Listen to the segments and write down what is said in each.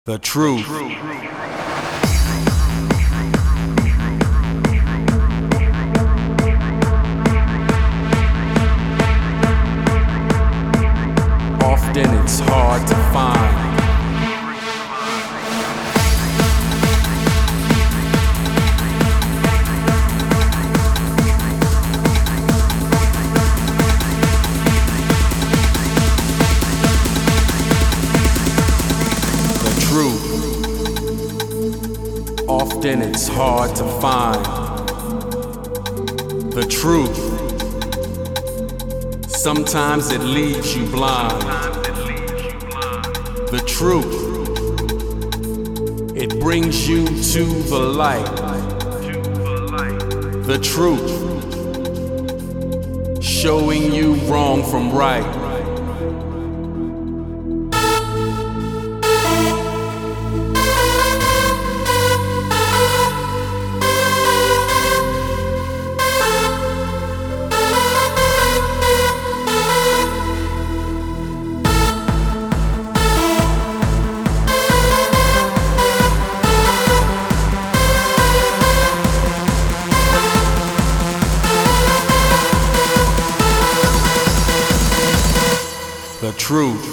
The truth. Often it's hard to find. Often it's hard to find the truth. Sometimes it leaves you blind. The truth, it brings you to the light. The truth, showing you wrong from right. The truth.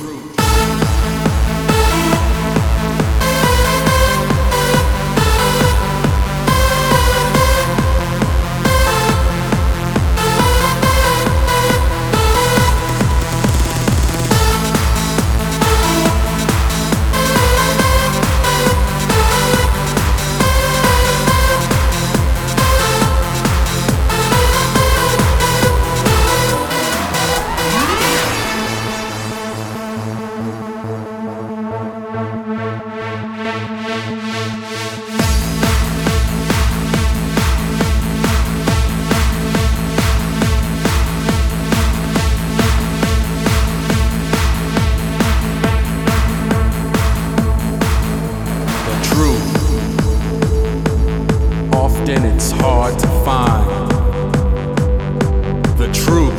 Often it's hard to find the truth.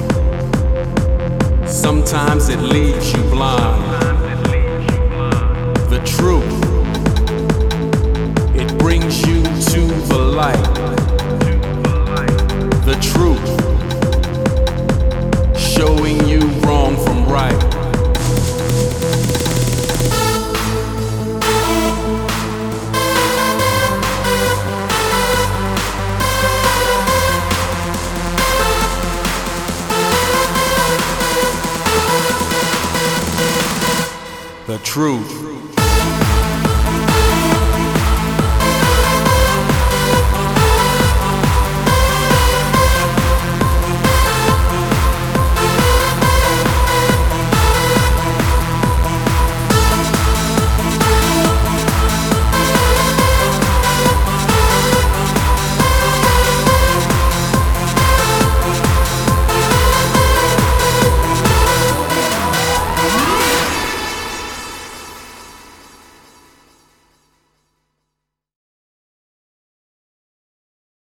Sometimes it leaves you blind. The truth, it brings you to the light. The truth, showing you wrong from right. The truth.